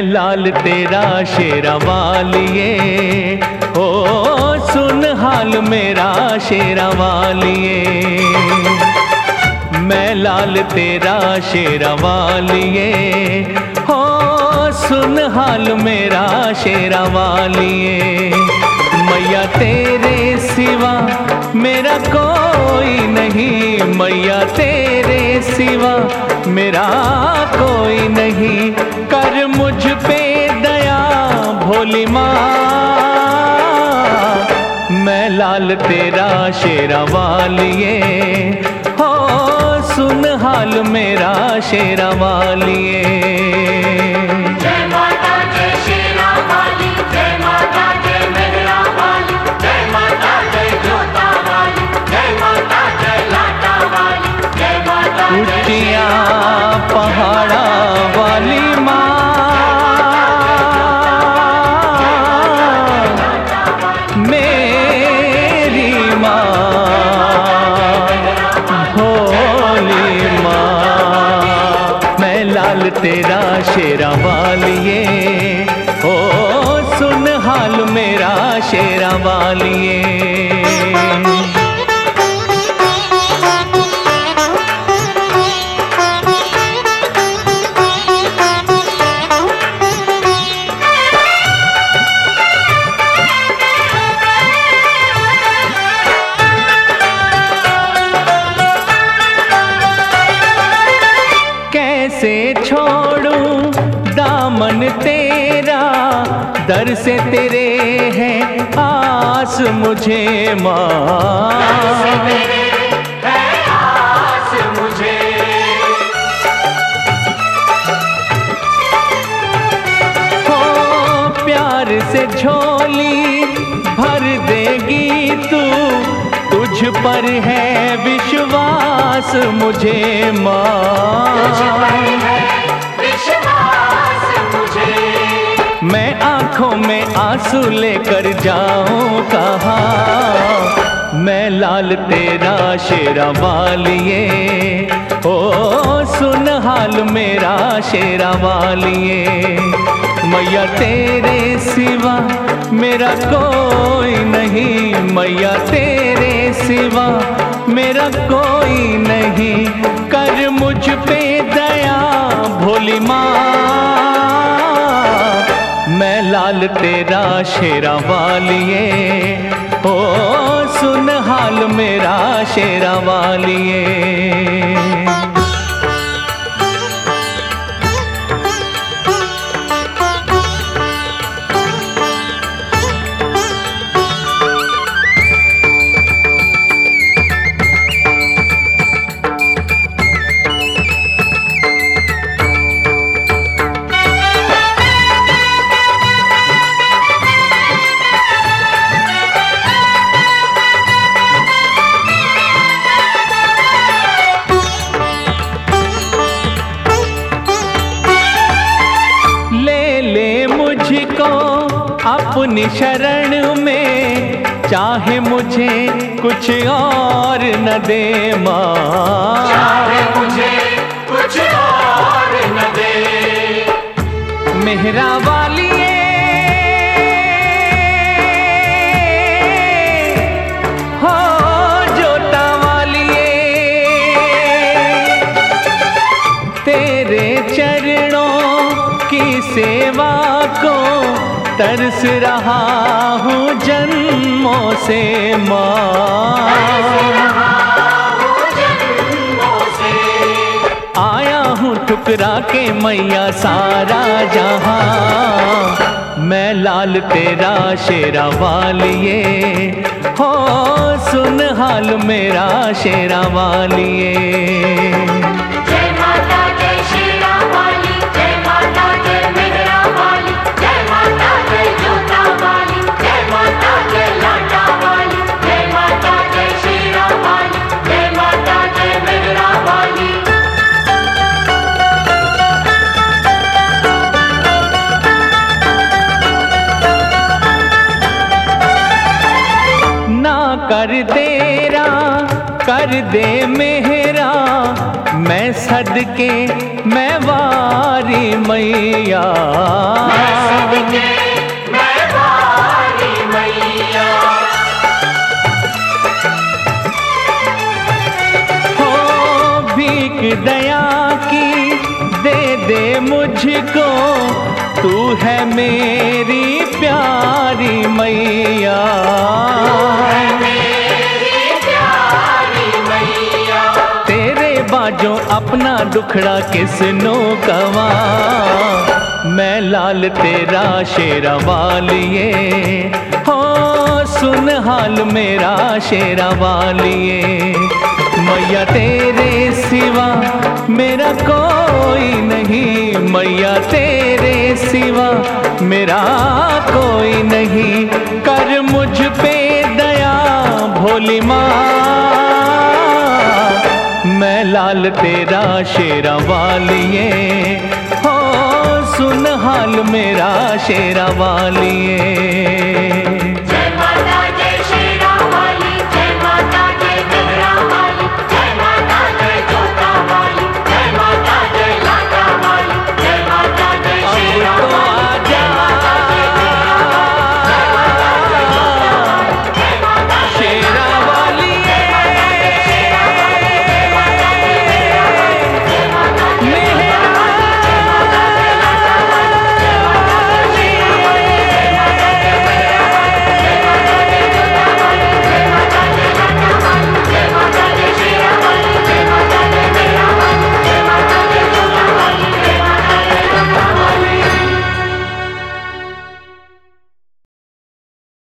लाल तेरा शेरा वालिए, ओ सुन हाल मेरा शेरा वालिए। मैं लाल तेरा शेरा वालिए, हो सुन हाल मेरा शेरा वालिए। मैया तेरे सिवा मेरा कोई नहीं, मैया तेरे सिवा मेरा कोई नहीं। कर मुझ पे दया भोली माँ, मैं लाल तेरा शेरा वालिए, हो सुन हाल मेरा शेरा वालिए। जय माता जय शेरा वाली, जय माता जय मेहरा वाली, जय माता जय जोता वाली, जय माता जय लाटा वाली, जय माता जय ऊंचिया पहाड़ा वाली माँ, मेरी माँ भोली माँ। मैं लाल तेरा शेरा वालिए, ओ सुन हाल मेरा शेरा वालिए। कैसे छोड़ूं दामन तेरा, दर से तेरे है आस मुझे माँ। हो प्यार से झोली भर देगी तू, तुझ पर है विश्वास मुझे माँ। मैं आँखों में आंसू लेकर जाऊं कहाँ, मैं लाल तेरा शेरा वालिए, ओ सुन हाल मेरा शेरा वालिए। मैया तेरे सिवा मेरा कोई नहीं, मैया तेरे सिवा मेरा कोई नहीं। कर मुझ पे दया भोली माँ, मैं लाल तेरा शेरा वालिए, ओ सुन हाल मेरा शेरा वालिए। मुझको अपनी शरण में, चाहे मुझे कुछ और न दे माँ। चाहे मुझे कुछ और न दे, मेहरा वालिए, हो जोता वालिए, तेरे चरणों की सेवा को तरस रहा हूँ जन्मों से माँ। आया हूँ ठुकरा के मैया सारा जहां, मैं लाल तेरा शेरा वालिए, हो सुन हाल मेरा शेरा वालिए। जय माता जय शेरा वाली, जय माता जय मेहरा वाली, जय माता जय जोता वाली, जय माता जय लाटा वाली, जय माता जय शेरा वाली, जय माता जय मेहरा वाली। कर तेरा कर दे मेहरा, मैं सदके मैं वार प्यारी मैया। मैं सदके मैं वाली मैया। हो भीख दया की दे दे मुझको, तू है मेरी प्यारी मैया। बाजो अपना दुखड़ा किसनो कवा, मैं लाल तेरा शेरा वालिए। हो सुन हाल मेरा शेरा वालिए। मैया तेरे सिवा मेरा कोई नहीं, मैया तेरे सिवा मेरा कोई नहीं। कर मुझ पे दया भोली माँ, मैं लाल तेरा शेरा वालिए। हो सुन हाल मेरा शेरा वालिए।